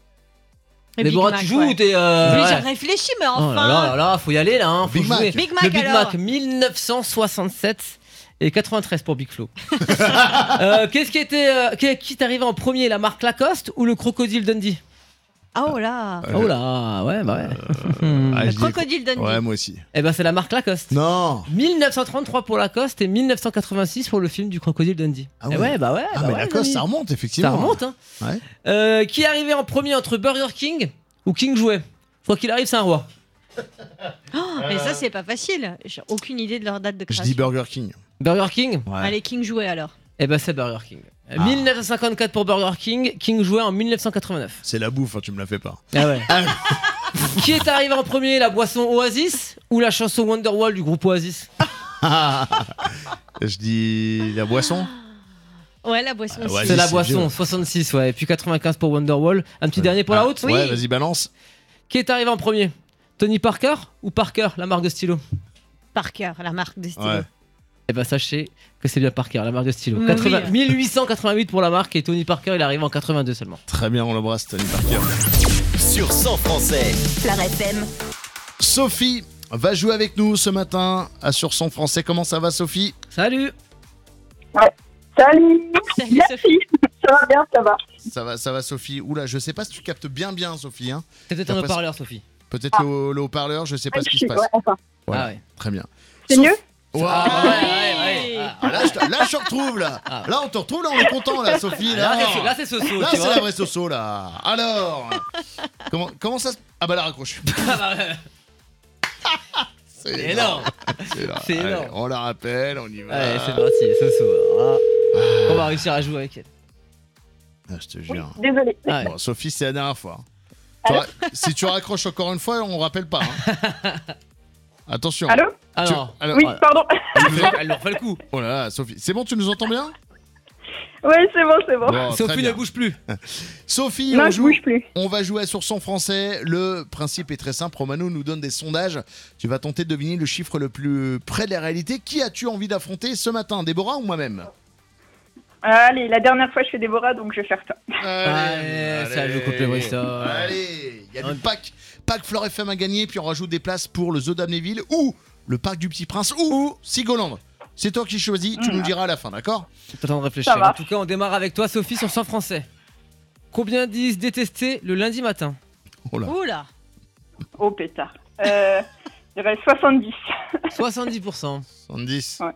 Le Mais Big bon, Mac, tu joues ouais. ou t'es. euh, Oui, ouais. j'ai réfléchi, mais Oh là enfin. là là là, faut y aller là, hein, faut Big Mac. jouer. Big Mac, Le Big alors. Mac mille neuf cent soixante-sept et quatre-vingt-treize pour Big Flo. Euh, Qu'est-ce qui était, euh, qui, qui est arrivé en premier, la marque Lacoste ou le Crocodile Dundee? Oh là. Euh, Oh là, ouais, bah ouais. Ah, Le je dis- crocodile Dundee. Ouais, moi aussi. Eh ben c'est la marque Lacoste. Non. mille neuf cent trente-trois pour Lacoste et mille neuf cent quatre-vingt-six pour le film du Crocodile Dundee. Ah Eh ouais. ouais, bah ouais. Ah, bah mais ouais, Lacoste, les ça amis. remonte, effectivement. Ça remonte, hein. Ouais. Euh, qui est arrivé en premier entre Burger King ou King Jouet? Quoi qu'il arrive, c'est un roi. Oh, mais ça, c'est pas facile. J'ai aucune idée de leur date de Je création. dis Burger King. Burger King? Ouais. Allez, King jouait alors. Eh ben c'est Burger King. Ah. mille neuf cent cinquante-quatre pour Burger King. King jouait en mille neuf cent quatre-vingt-neuf. C'est la bouffe, hein, tu me la fais pas. Ah ouais. Ah, Qui est arrivé en premier, la boisson Oasis ou la chanson Wonderwall du groupe Oasis? je dis la boisson. Ouais, la boisson Ah, aussi. ouais, C'est la c'est boisson, vieux. soixante-six, ouais. Et puis quatre-vingt-quinze pour Wonderwall. Un petit dernier pour la Ah, haute? Ouais, vas-y, balance. Qui est arrivé en premier? Tony Parker ou Parker, la marque de stylo? Parker, la marque de stylo. Ouais. Eh ben sachez que c'est bien Parker, la marque de stylo. Oui. quatre-vingts mille huit cent quatre-vingt-huit pour la marque et Tony Parker, il arrive en quatre-vingt-deux seulement. Très bien, on l'embrasse, Tony Parker. Sur cent français. Flair F M. Sophie va jouer avec nous ce matin à Sur son français. Comment ça va, Sophie? Salut! Salut. Salut, Merci. Sophie. Ça va bien, ça va. Ça va, ça va, Sophie. Oula, je sais pas si tu captes bien, bien, Sophie. Hein. C'est peut-être T'as un pas- haut-parleur, Sophie. Peut-être le, haut- le haut-parleur, je sais pas ce qui se passe. Ouais, enfin. Voilà. Ah ouais. Très bien. C'est Sof- mieux Wow. Ah ouais, ouais, ouais. Ah. Ah, là, je, te- là, je te retrouve, là. Ah. Là, on te retrouve, là, on est content, là, Sophie. Là, Là, c'est- là, c'est Soso, Là, tu c'est vois. la vraie Soso, là. Alors, comment, comment ça se... Ah bah, la raccroche. Ah bah ouais. C'est énorme. C'est énorme. C'est Allez, énorme. on la rappelle, on y va. Allez, c'est parti, Soso. Voilà. On va réussir à jouer avec elle. Ah, je te jure. Désolé. Ah ouais. Bon, Sophie, c'est la dernière fois. Tu ra- Si tu raccroches encore une fois, on rappelle pas. hein. Attention. Allô Ah Tu- non, alors, Oui, voilà. pardon. elle lui fait- elle leur fait le coup. Oh là là, Sophie. C'est bon, tu nous entends bien? Oui, c'est bon, c'est bon. Bon, très Sophie bien. ne bouge plus. Sophie, non, on, je joue, bouge plus. on va jouer sur son français. Le principe est très simple. Romano nous donne des sondages. Tu vas tenter de deviner le chiffre le plus près de la réalité. Qui as-tu envie d'affronter ce matin, Déborah ou moi-même? Allez, la dernière fois, je fais Déborah, donc je vais faire ça. Allez, ça joue contre le Bristol. Allez, il y a du pack, pack Flore F M à gagner. Puis on rajoute des places pour le Zoo d'Amnéville ou le Parc du Petit Prince ou Sigoland. C'est toi qui choisis. Tu nous diras à la fin, d'accord? T'as le temps de réfléchir. Ça va. En tout cas, on démarre avec toi, Sophie, sur cent français. Combien disent détester le lundi matin? Oh là. Oula. Oh, pétard. Euh, je dirais soixante-dix. soixante-dix pour cent. soixante-dix. Ouais.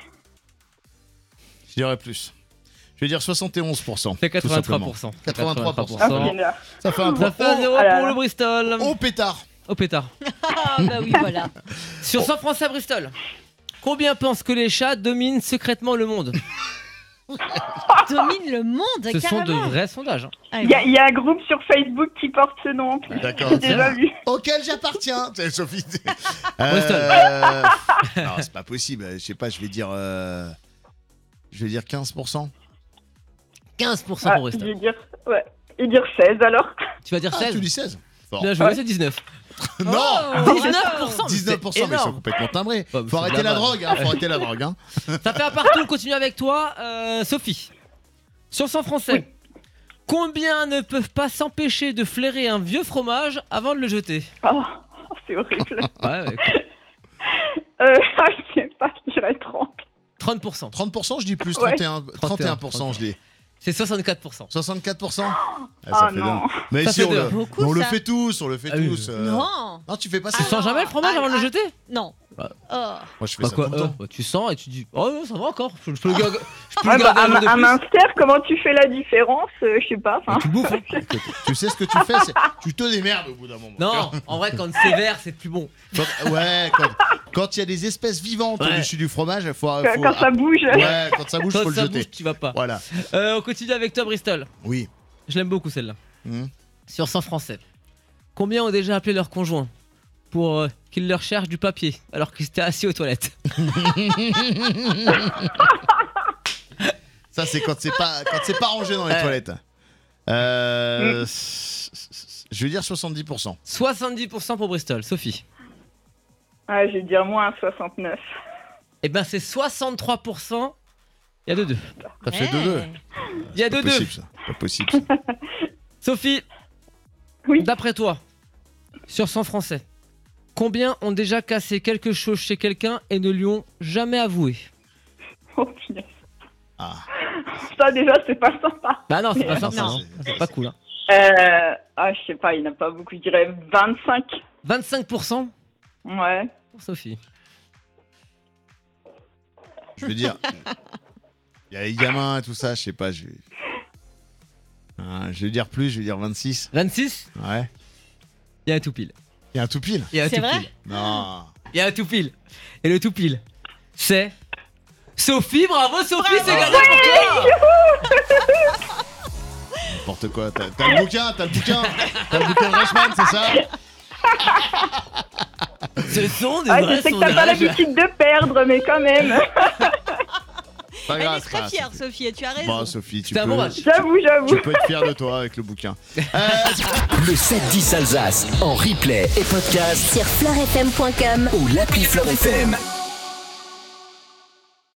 Je dirais plus. Je vais dire soixante et onze pour cent. C'est tout quatre-vingt-trois simplement. pour cent. quatre-vingt-trois pour cent. Ah, Ça génial. Ça fait un point. fait un zéro Ah là pour là. le Bristol. Oh pétard. Au pétard. Ah bah oui, voilà. Sur cent français à Bristol. Combien pensent que les chats dominent secrètement le monde? Domine le monde, Ce sont de carrément. vrais sondages. hein. Ah, Il y, a- il y a un groupe sur Facebook qui porte ce nom en plus. D'accord. J'ai déjà vu. Auquel j'appartiens. C'est Sophie. Bristol. Euh... non, c'est pas possible. Je sais pas. Je vais dire. euh, Je vais dire quinze pour cent. quinze pour cent Ah, pour je vais Bristol. dire, ouais. Je vais dire seize alors. Tu vas dire Ah, seize? tu dis seize. Fort. Bien joué, Ouais. c'est dix-neuf. Non. dix-neuf pour cent mais dix-neuf pour cent, c'est mais ils sont énorme. complètement timbrés. Ouais, mais Faut c'est arrêter de la la vanne. drogue. Hein. Faut arrêter la drogue. Hein. Ça fait un partout, on continue avec toi, euh, Sophie. Sur cent français, combien ne peuvent pas s'empêcher de flairer un vieux fromage avant de le jeter? Oh, c'est horrible. Ouais, ouais. euh, je sais pas, je dirais trente. trente pour cent. trente pour cent, je dis plus. Ouais. trente et un, trente et un pour cent, je dis. C'est soixante-quatre pour cent. soixante-quatre pour cent. Ah, Ah fait non. deux. Mais Ça si, fait on, deux. le, Beaucoup, on le ça. fait tous, on le fait Ah oui. tous. euh. Non. Non, tu fais pas Tu ça. sens non. jamais le fromage Ah, avant de le ah. jeter? Non. Ouais. Oh. Moi, je fais Bah ça quoi, tout le euh, temps. bah, tu sens et tu dis oh non, ça va encore, je, je peux le garder, je peux Ouais, le bah, garder à, un jour de à plus. Munster, comment tu fais la différence euh, Je sais pas. enfin. Bah, tu le bouffes. hein. Écoute, tu sais ce que tu fais, c'est tu te démerdes au bout d'un moment. Non, en vrai quand c'est vert c'est plus bon. Quand- ouais, quand quand il y a des espèces vivantes Ouais. au-dessus du fromage, il faut, faut- Quand, quand ça bouge. Ouais, quand ça bouge, Quand faut le ça jeter. bouge tu vas pas. Voilà. Euh, on continue avec toi Bristol. Oui. Je l'aime beaucoup celle-là. Mhm. Sur cent français. Combien ont déjà appelé leur conjoint pour euh, qu'ils leur cherchent du papier alors qu'ils étaient assis aux toilettes? Ça, c'est quand c'est pas quand c'est pas rangé dans les Ouais. toilettes. Euh, Je vais dire soixante-dix pour cent. soixante-dix pour cent pour Bristol. Sophie. Ah, je vais dire moins soixante-neuf. Eh ben c'est soixante-trois pour cent. Il y a deux deux. Ça fait deux deux. Il y a deux Pas deux. possible, ça. Pas possible. ça. Sophie. Oui. D'après toi, sur cent français, combien ont déjà cassé quelque chose chez quelqu'un et ne lui ont jamais avoué? Oh, punaise. Ah. Ça, déjà, c'est pas sympa. Bah non, c'est pas Non, sympa. non. hein. C'est pas cool. Hein. Euh, ah, je sais pas, il n'y en a pas beaucoup. Je dirais vingt-cinq. vingt-cinq pour cent Ouais. pour Sophie. Je veux dire, il y a les gamins et tout ça, je sais pas. Je vais... Ah, je vais dire plus, je vais dire vingt-six. vingt-six. Ouais. Il y a un tout pile. Il y a un tout pile. Il y a un C'est tout vrai pile. Non. Il y a un tout pile. Et le tout pile, c'est Sophie, bravo Sophie, Bravo. c'est gagné pour toi. N'importe quoi. T'as, t'as le bouquin, t'as le bouquin. T'as le bouquin de Reichmann, c'est ça? Ce sont des Ah, vrais je sais que t'as sondages. pas l'habitude de perdre, mais quand même. Pas Elle grave, est c'est très pas fière, grave. Sophie, et tu as raison. Bon, Sophie, tu C'était un peux, bon match. J'avoue, j'avoue. tu peux être fier de toi avec le bouquin. Euh, Le sept dix Alsace en replay et podcast Sur fleurfm point com ou l'appli Fleur F M.